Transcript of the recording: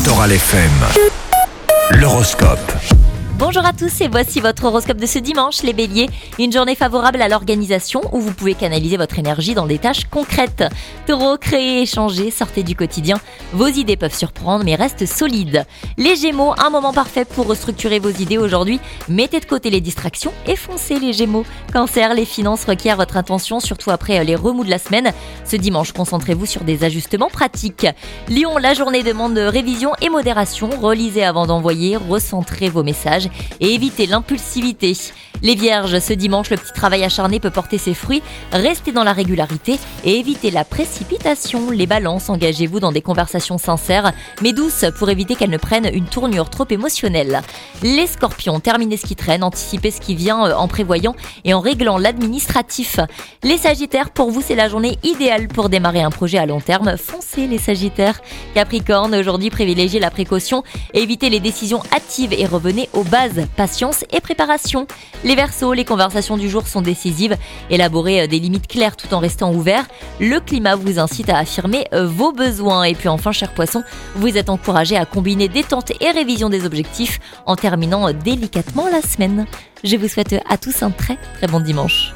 Littoral FM. L'horoscope. Bonjour à tous et voici votre horoscope de ce dimanche, les béliers. Une journée favorable à l'organisation où vous pouvez canaliser votre énergie dans des tâches concrètes. Taureau, créez, échangez, sortez du quotidien. Vos idées peuvent surprendre mais restent solides. Les gémeaux, un moment parfait pour restructurer vos idées aujourd'hui. Mettez de côté les distractions et foncez les gémeaux. Cancer, les finances requièrent votre attention, surtout après les remous de la semaine. Ce dimanche, concentrez-vous sur des ajustements pratiques. Lion, la journée demande révision et modération. Relisez avant d'envoyer, recentrez vos messages et évitez l'impulsivité. Les vierges, ce dimanche, le petit travail acharné peut porter ses fruits. Restez dans la régularité et évitez la précipitation. Les balances, engagez-vous dans des conversations sincères mais douces pour éviter qu'elles ne prennent une tournure trop émotionnelle. Les scorpions, terminez ce qui traîne, anticipez ce qui vient en prévoyant et en réglant l'administratif. Les sagittaires, pour vous, c'est la journée idéale pour démarrer un projet à long terme. Foncez les sagittaires. Capricorne, aujourd'hui, privilégiez la précaution, évitez les décisions hâtives et revenez aux bases, patience et préparation. Les Verseaux, les conversations du jour sont décisives. Élaborez des limites claires tout en restant ouvert. Le climat vous incite à affirmer vos besoins. Et puis enfin, chers poissons, vous êtes encouragés à combiner détente et révision des objectifs en terminant délicatement la semaine. Je vous souhaite à tous un très très bon dimanche.